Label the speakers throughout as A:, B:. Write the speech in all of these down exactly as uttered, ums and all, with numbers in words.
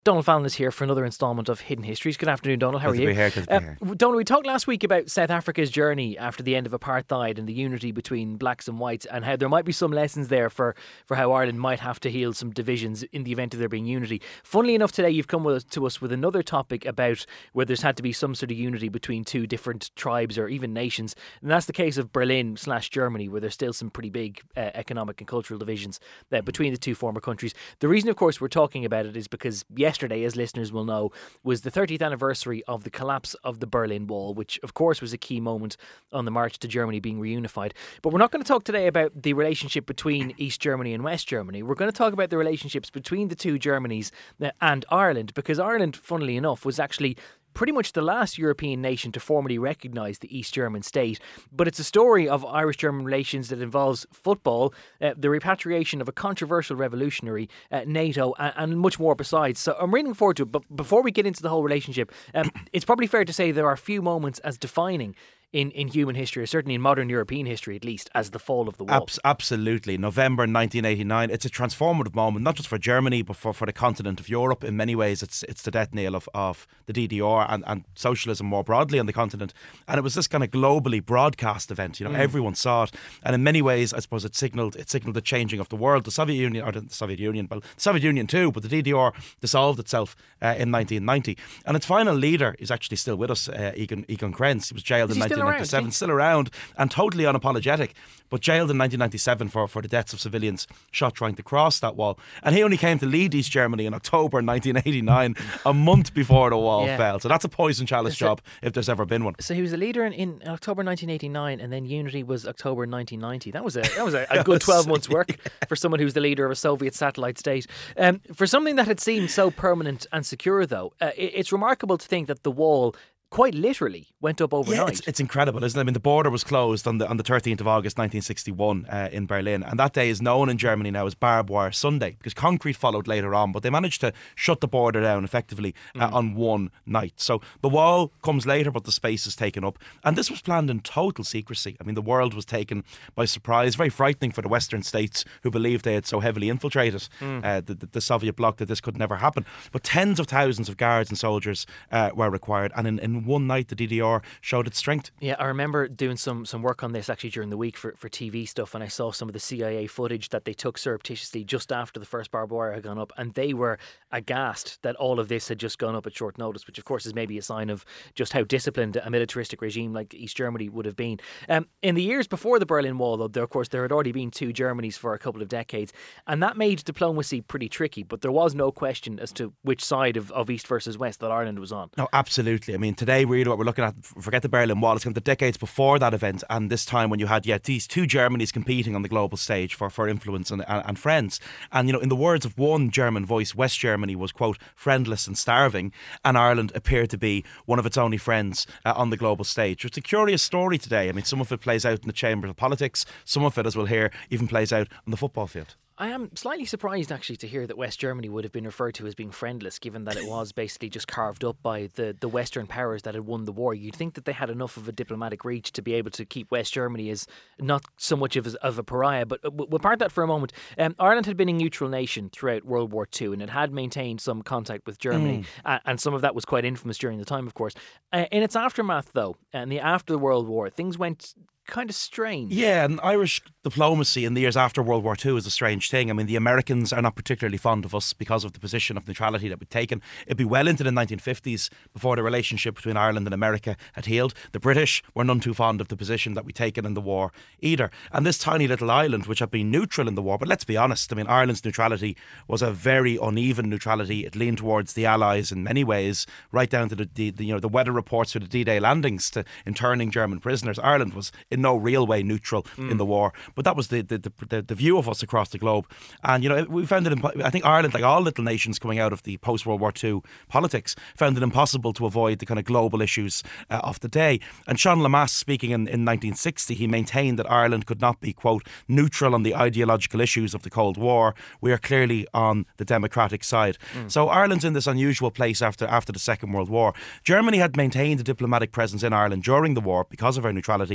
A: Donald Fallon is here for another instalment of Hidden Histories. Good afternoon, Donald. How
B: good
A: are you?
B: To be here, good to
A: uh,
B: be here.
A: Donald, we talked last week about South Africa's journey after the end of apartheid and the unity between blacks and whites, and how there might be some lessons there for, for how Ireland might have to heal some divisions in the event of there being unity. Funnily enough, today you've come with, to us with another topic about where there's had to be some sort of unity between two different tribes or even nations, and that's the case of Berlin slash Germany, where there's still some pretty big uh, economic and cultural divisions uh, between the two former countries. The reason, of course, we're talking about it is because yesterday, as listeners will know, was the thirtieth anniversary of the collapse of the Berlin Wall, which of course was a key moment on the march to Germany being reunified. But we're not going to talk today about the relationship between East Germany and West Germany. We're going to talk about the relationships between the two Germanys and Ireland, because Ireland, funnily enough, was actually pretty much the last European nation to formally recognise the East German state. But it's a story of Irish-German relations that involves football, uh, the repatriation of a controversial revolutionary, uh, NATO, and, and much more besides. So I'm really looking forward to it. But before we get into the whole relationship, um, it's probably fair to say there are few moments as defining in, in human history, or certainly in modern European history at least, as the fall of the wall.
B: Abs- absolutely. November nineteen eighty-nine. It's a transformative moment, not just for Germany, but for, for the continent of Europe. In many ways, it's it's the death knell of, of the D D R and, and socialism more broadly on the continent. And it was this kind of globally broadcast event. You know, mm. everyone saw it. And in many ways, I suppose it signalled it signalled the changing of the world. The Soviet Union, or the Soviet Union, well, the Soviet Union too, but the D D R dissolved itself uh, in nineteen ninety. And its final leader is actually still with us, uh, Egon, Egon Krenz. He was jailed
A: is
B: in
A: he
B: nineteen ninety-seven,
A: still
B: still around and totally unapologetic, but jailed in nineteen ninety-seven for, for the deaths of civilians shot trying to cross that wall. And he only came to lead East Germany in October nineteen eighty-nine, a month before the wall yeah. fell. So that's a poison chalice
A: so,
B: job if there's ever been one.
A: So he was a leader in, in October nineteen eighty-nine, and then unity was October nineteen ninety. That was a that was a, a good twelve months work yeah. for someone who's the leader of a Soviet satellite state. Um, for something that had seemed so permanent and secure, though, uh, it, it's remarkable to think that the wall quite literally went up overnight.
B: Yeah, it's, it's incredible, isn't it? I mean, the border was closed on the on the thirteenth of August nineteen sixty-one uh, in Berlin, and that day is known in Germany now as Barbed Wire Sunday, because concrete followed later on, but they managed to shut the border down effectively uh, mm. on one night. So the wall comes later, but the space is taken up, and this was planned in total secrecy. I mean, the world was taken by surprise. Very frightening for the Western states who believed they had so heavily infiltrated mm. uh, the, the, the Soviet bloc that this could never happen. But tens of thousands of guards and soldiers uh, were required, and in, in one night the D D R showed its strength.
A: Yeah, I remember doing some some work on this actually during the week for, for T V stuff, and I saw some of the C I A footage that they took surreptitiously just after the first barbed wire had gone up, and they were aghast that all of this had just gone up at short notice, which of course is maybe a sign of just how disciplined a militaristic regime like East Germany would have been. Um, in the years before the Berlin Wall, though, there, of course there had already been two Germanys for a couple of decades, and that made diplomacy pretty tricky, but there was no question as to which side of, of East versus West that Ireland was on.
B: No, absolutely. I mean, today really what we're looking at, forget the Berlin Wall, it's kind of the decades before that event, and this time when you had yet these two Germanys competing on the global stage for, for influence and, and, and friends. And, you know, in the words of one German voice, West Germany was, quote, friendless and starving, and Ireland appeared to be one of its only friends uh, on the global stage. It's a curious story today. I mean, some of it plays out in the chambers of politics, some of it, as we'll hear, even plays out on the football field.
A: I am slightly surprised actually to hear that West Germany would have been referred to as being friendless, given that it was basically just carved up by the, the Western powers that had won the war. You'd think that they had enough of a diplomatic reach to be able to keep West Germany as not so much of a, of a pariah. But we'll park that for a moment. Um, Ireland had been a neutral nation throughout World War Two, and it had maintained some contact with Germany, mm. uh, and some of that was quite infamous during the time, of course. Uh, in its aftermath, though, and the after the World War, things went kind of strange.
B: Yeah, and Irish diplomacy in the years after World War Two is a strange thing. I mean, the Americans are not particularly fond of us because of the position of neutrality that we've taken. It'd be well into the nineteen fifties before the relationship between Ireland and America had healed. The British were none too fond of the position that we'd taken in the war either. And this tiny little island, which had been neutral in the war, but let's be honest, I mean, Ireland's neutrality was a very uneven neutrality. It leaned towards the Allies in many ways, right down to the, the, the you know the weather reports for the D-Day landings to interning German prisoners. Ireland was in no real way neutral mm. in the war, but that was the the, the the view of us across the globe. And you know, we found it impo- I think Ireland, like all little nations coming out of the post-World War Two politics, found it impossible to avoid the kind of global issues uh, of the day. And Sean Lemass, speaking in, in nineteen sixty, he maintained that Ireland could not be, quote, neutral on the ideological issues of the Cold War. We are clearly on the democratic side. Mm. So Ireland's in this unusual place after after the Second World War. Germany had maintained a diplomatic presence in Ireland during the war because of our neutrality,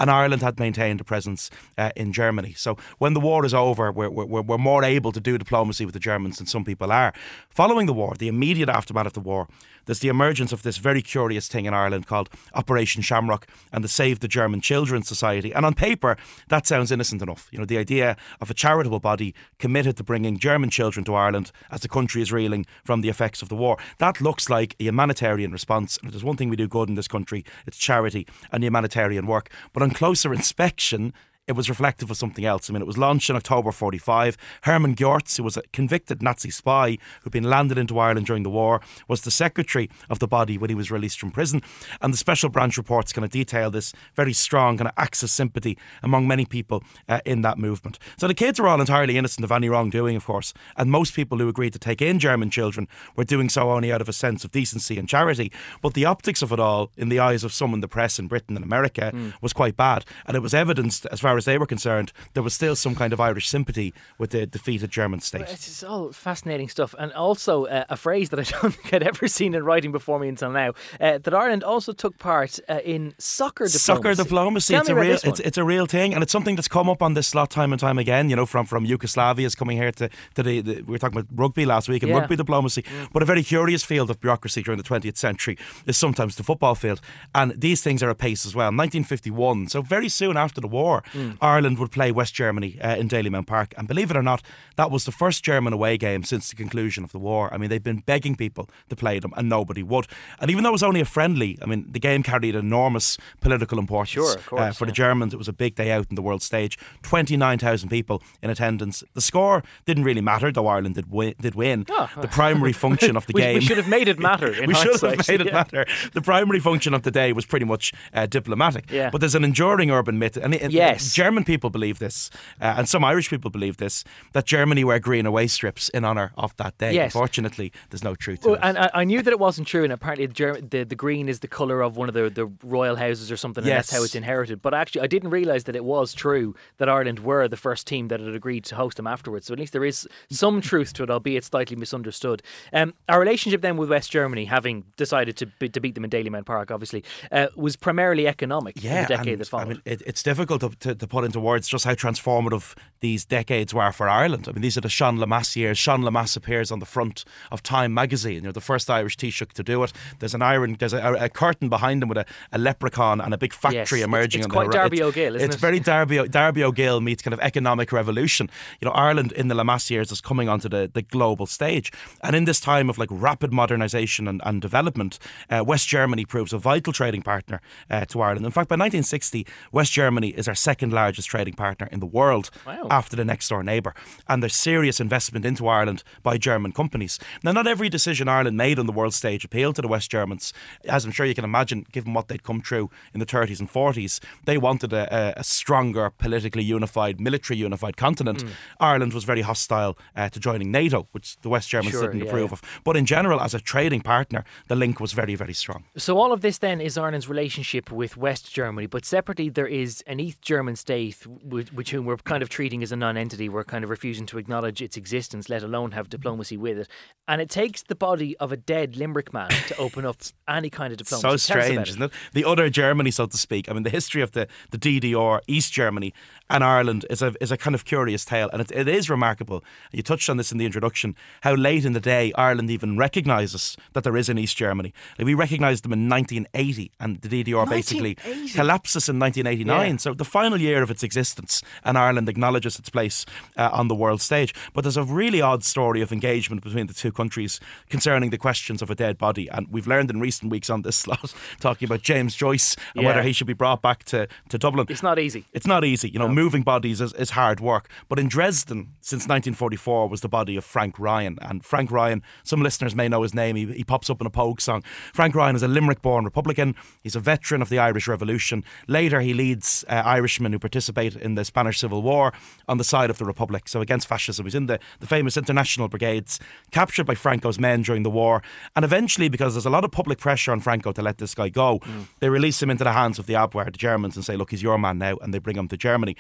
B: and Ireland had maintained a presence uh, in Germany. So when the war is over, we're, we're, we're more able to do diplomacy with the Germans than some people are. Following the war, the immediate aftermath of the war, there's the emergence of this very curious thing in Ireland called Operation Shamrock and the Save the German Children Society. And on paper, that sounds innocent enough. You know, the idea of a charitable body committed to bringing German children to Ireland as the country is reeling from the effects of the war. That looks like a humanitarian response. And if there's one thing we do good in this country, it's charity and humanitarian work. But on closer inspection, it was reflective of something else. I mean, it was launched in October forty-five. Hermann Görz, who was a convicted Nazi spy who'd been landed into Ireland during the war, was the secretary of the body when he was released from prison. And the special branch reports kind of detail this very strong kind of Axis sympathy among many people uh, in that movement. So the kids are all entirely innocent of any wrongdoing, of course. And most people who agreed to take in German children were doing so only out of a sense of decency and charity. But the optics of it all, in the eyes of some in the press in Britain and America, mm. was quite bad. And it was evidenced, as far as they were concerned, there was still some kind of Irish sympathy with the defeated German state.
A: Well, it's all fascinating stuff, and also uh, a phrase that I don't think I'd ever seen in writing before me until now, uh, that Ireland also took part uh, in soccer diplomacy.
B: Soccer diplomacy, it's a real it's, it's a real thing, and it's something that's come up on this slot time and time again, you know, from, from Yugoslavia is coming here to, to the, the, we were talking about rugby last week and yeah. rugby diplomacy, mm. but a very curious field of bureaucracy during the twentieth century is sometimes the football field, and these things are apace as well. nineteen fifty-one, so very soon after the war, mm. Ireland would play West Germany uh, in Dalymount Park, and believe it or not, that was the first German away game since the conclusion of the war. I mean, they've been begging people to play them and nobody would. And even though it was only a friendly, I mean, the game carried enormous political importance.
A: Sure, of course,
B: uh, for
A: yeah.
B: the Germans, it was a big day out in the world stage. twenty-nine thousand people in attendance. The score didn't really matter, though Ireland did win. Did win.
A: Oh.
B: The primary function of the
A: we,
B: game...
A: We should have made it matter in
B: We should
A: hindsight.
B: have made it
A: yeah.
B: matter. The primary function of the day was pretty much uh, diplomatic.
A: Yeah.
B: But there's an enduring urban myth, and it,
A: yes.
B: German people believe this, uh, and some Irish people believe this, that Germany wear green away strips in honour of that day.
A: Yes.
B: Unfortunately, there's no truth to
A: well,
B: it.
A: And I, I knew that it wasn't true, and apparently the, German, the, the green is the colour of one of the, the royal houses or something, and
B: yes.
A: that's how it's inherited. But actually, I didn't realise that it was true that Ireland were the first team that had agreed to host them afterwards. So at least there is some truth to it, albeit slightly misunderstood. Um, our relationship then with West Germany, having decided to, be, to beat them in Dalymount Park, obviously, uh, was primarily economic
B: yeah,
A: in the decade
B: and,
A: that followed.
B: I mean, it, it's difficult to, to, to put into words just how transformative these decades were for Ireland. I mean, these are the Sean Lemass years. Sean Lemass appears on the front of Time magazine. You know, the first Irish Taoiseach to do it. There's an iron, there's a, a curtain behind him with a, a leprechaun and a big factory
A: yes,
B: emerging.
A: It's, it's
B: on
A: quite
B: the,
A: Darby
B: it's,
A: O'Gill, isn't
B: it's
A: it?
B: It's very Darby, Darby O'Gill meets kind of economic revolution. You know, Ireland in the Lemass years is coming onto the, the global stage. And in this time of like rapid modernisation and, and development, uh, West Germany proves a vital trading partner uh, to Ireland. In fact, by nineteen sixty, West Germany is our second largest trading partner in the world
A: wow.
B: after the next door neighbour. And there's serious investment into Ireland by German companies. Now, not every decision Ireland made on the world stage appealed to the West Germans. As I'm sure you can imagine, given what they'd come through in the thirties and forties, they wanted a, a stronger, politically unified, military unified continent. Mm. Ireland was very hostile uh, to joining NATO, which the West Germans
A: sure,
B: didn't
A: yeah,
B: approve
A: yeah.
B: of. But in general, as a trading partner, the link was very, very strong.
A: So all of this then is Ireland's relationship with West Germany, but separately there is an East German state which, which whom we're kind of treating as a non-entity. We're kind of refusing to acknowledge its existence, let alone have diplomacy with it. And it takes the body of a dead Limerick man to open up any kind of diplomacy.
B: So strange, isn't it? The other Germany, so to speak. I mean, the history of the, the D D R, East Germany and Ireland is a is a kind of curious tale, and it, it is remarkable. You touched on this in the introduction, how late in the day Ireland even recognises that there is an East Germany. Like, we recognised them in nineteen eighty, and the D D R basically collapses in nineteen eighty-nine. Yeah. So the final year of its existence, and Ireland acknowledges its place uh, on the world stage. But there's a really odd story of engagement between the two countries concerning the questions of a dead body, and we've learned in recent weeks on this slot, talking about James Joyce and yeah. whether he should be brought back to, to Dublin.
A: It's not easy.
B: It's not easy. You know,
A: no.
B: moving bodies is, is hard work. But in Dresden, since nineteen forty-four, was the body of Frank Ryan. And Frank Ryan, some listeners may know his name. He, he pops up in a Pogue song. Frank Ryan is a Limerick-born Republican. He's a veteran of the Irish Revolution. Later, he leads uh, Irishmen who participate in the Spanish Civil War on the side of the Republic, so against fascism. He's in the, the famous International Brigades, captured by Franco's men during the war. And eventually, because there's a lot of public pressure on Franco to let this guy go, mm. they release him into the hands of the Abwehr, the Germans, and say, look, he's your man now, and they bring him to Germany.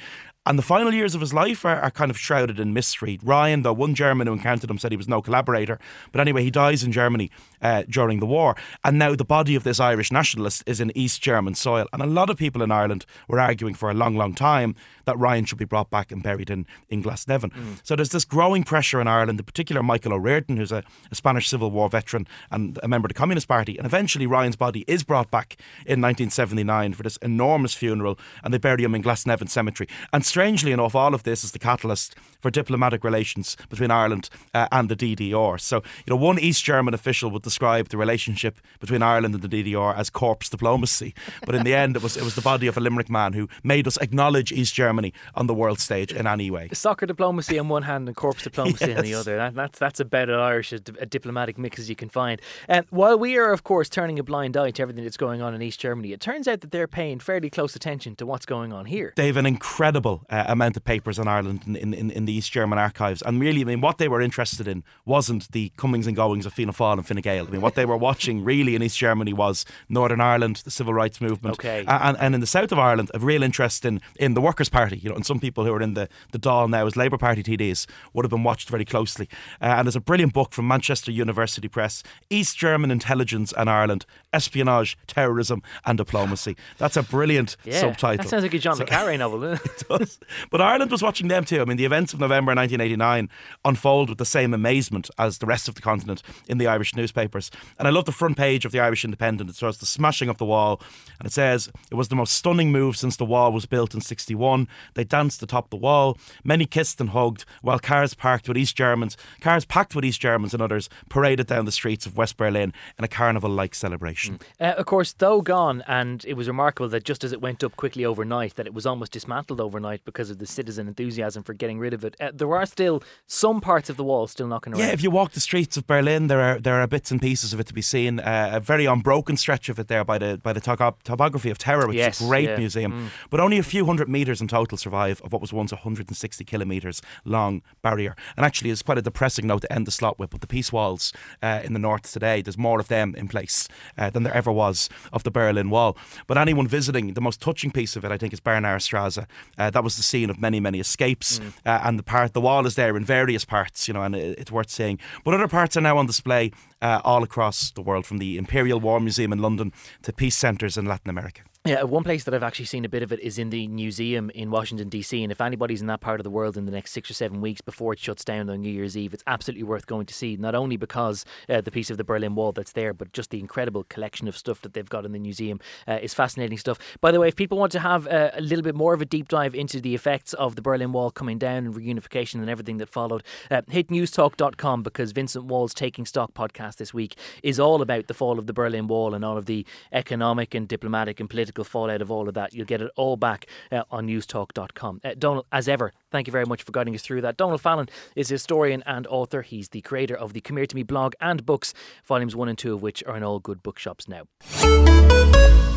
B: And the final years of his life are, are kind of shrouded in mystery. Ryan, though, one German who encountered him said he was no collaborator. But anyway, he dies in Germany uh, during the war. And now the body of this Irish nationalist is in East German soil. And a lot of people in Ireland were arguing for a long, long time that Ryan should be brought back and buried in, in Glasnevin. Mm. So there's this growing pressure in Ireland, in particular Michael O'Riordan, who's a, a Spanish Civil War veteran and a member of the Communist Party. And eventually Ryan's body is brought back in nineteen seventy-nine for this enormous funeral, and they bury him in Glasnevin Cemetery. And strangely enough, all of this is the catalyst for diplomatic relations between Ireland uh, and the D D R. So, you know, one East German official would describe the relationship between Ireland and the D D R as corpse diplomacy. But in the end, it was it was the body of a Limerick man who made us acknowledge East Germany on the world stage in any way.
A: Soccer diplomacy on one hand and corpse diplomacy
B: yes.
A: on the other. That, that's that's about as Irish a, a diplomatic mix as you can find. Um, while we are, of course, turning a blind eye to everything that's going on in East Germany, it turns out that they're paying fairly close attention to what's going on here.
B: They have an incredible uh, amount of papers on Ireland in, in, in the East German archives. And really, I mean, what they were interested in wasn't the comings and goings of Fianna Fáil and Fine Gael. I mean, what they were watching really in East Germany was Northern Ireland, the civil rights movement.
A: Okay.
B: And, and in the south of Ireland, a real interest in, in the Workers' Party. You know, and some people who are in the, the Dáil now as Labour Party T Ds would have been watched very closely. Uh, and there's a brilliant book from Manchester University Press, East German Intelligence and Ireland, Espionage, Terrorism and Diplomacy. That's a brilliant
A: yeah,
B: subtitle.
A: That sounds like a John
B: so,
A: le Carré novel, doesn't it?
B: It does. But Ireland was watching them too. I mean, the events of November nineteen eighty-nine unfold with the same amazement as the rest of the continent in the Irish newspapers. And I love the front page of the Irish Independent. It starts the smashing of the wall, and it says it was the most stunning move since the wall was built in sixty-one. They danced atop the wall. Many kissed and hugged, while cars parked with East Germans, cars packed with East Germans and others paraded down the streets of West Berlin in a carnival-like celebration.
A: Mm. Uh, of course, though gone, and it was remarkable that just as it went up quickly overnight, that it was almost dismantled overnight because of the citizen enthusiasm for getting rid of it. Uh, there are still some parts of the wall still knocking around.
B: Yeah, if you walk the streets of Berlin, there are there are bits and pieces of it to be seen. Uh, a very unbroken stretch of it there by the by the topo- topography of Terror, which
A: yes,
B: is a great
A: yeah.
B: museum.
A: Mm.
B: But only a few hundred metres in total survive of what was once a one hundred sixty kilometres long barrier. And actually, it's quite a depressing note to end the slot with. But the peace walls uh, in the north today, there's more of them in place uh, than there ever was of the Berlin Wall. But anyone visiting, the most touching piece of it, I think, is Bernauer Straße. Uh, that was the scene of many, many escapes. Mm. Uh, and the part, the wall is there in various parts, you know, and it, it's worth seeing. But other parts are now on display uh, all across the world, from the Imperial War Museum in London to peace centres in Latin America.
A: Yeah, one place that I've actually seen a bit of it is in the museum in Washington, D C. And if anybody's in that part of the world in the next six or seven weeks before it shuts down on New Year's Eve, it's absolutely worth going to see. Not only because uh, the piece of the Berlin Wall that's there, but just the incredible collection of stuff that they've got in the museum uh, is fascinating stuff. By the way, if people want to have uh, a little bit more of a deep dive into the effects of the Berlin Wall coming down and reunification and everything that followed, uh, hit newstalk dot com, because Vincent Wall's Taking Stock podcast this week is all about the fall of the Berlin Wall and all of the economic and diplomatic and political fallout of all of that. You'll get it all back uh, on newstalk dot com. Uh, Donal, as ever, thank you very much for guiding us through that. Donal Fallon is a historian and author. He's the creator of the Come Here To Me blog and books, volumes one and two of which are in all good bookshops now.